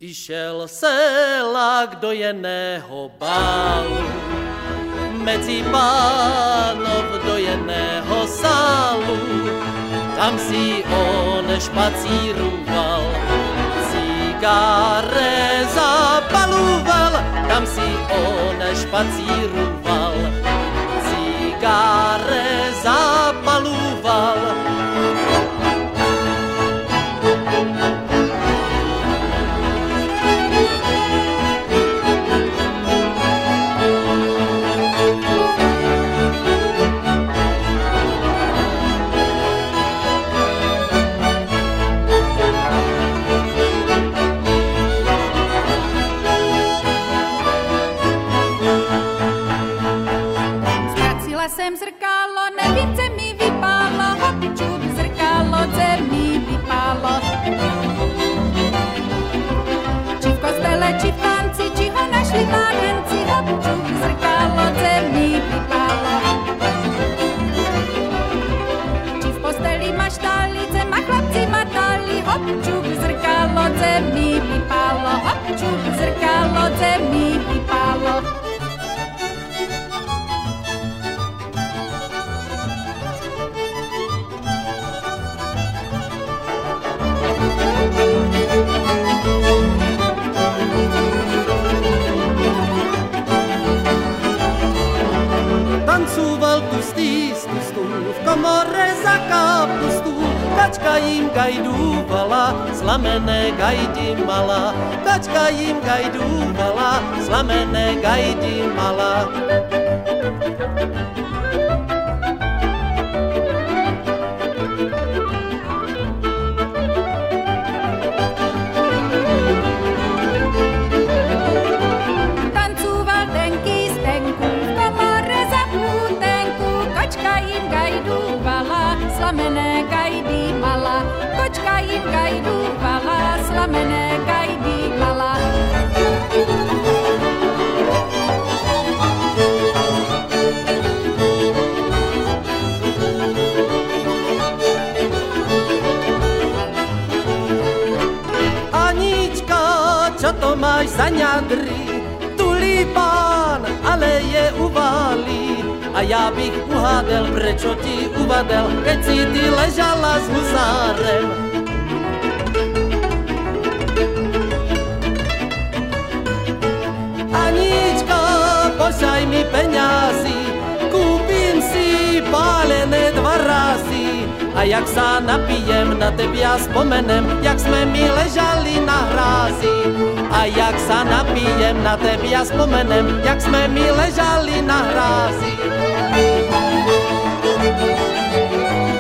Išiel selák do jedného bálu, medzi pánov do jedného sálu. Tam si on špacíroval, cigáre zapalúval. Tam si on špacíroval, cigáre zapalúval. Jsem zrkalo, nevím, co mi vypálo, hop, čup, zrkalo, co mi vypálo. Či v kostele, či v tanci, či ho našli mládenci, hop, čup, zrkalo, co mi vypálo. Či v posteli maštali, co ma chlapci matali, hop, čup, zrkalo, co mi vypálo, hop, čup, zrkalo, co mi vypálo. Tancúval tustý z tustu, v komore za kapustu. Kačka jim gajdúvala, slamené gajdy mala. Kačka jim gajdúvala, slamené gajdy mala. Slamené gajdy mala, kočka jim gajdúvala, slamené gajdy mala. Anička, čo to máš za ňadry? Tulipán, ale je uvalí. A ja bych uhádel, prečo ti uvadel, keď si ty ležala s husárem. Anička, pošaj mi peňazí, kúpim si pálené 2 razy. A jak sa napijem, na tebia spomenem, jak sme mi ležali na hrázi. A jak sa napijem, na tebia spomenem, jak sme mi ležali na hrázi.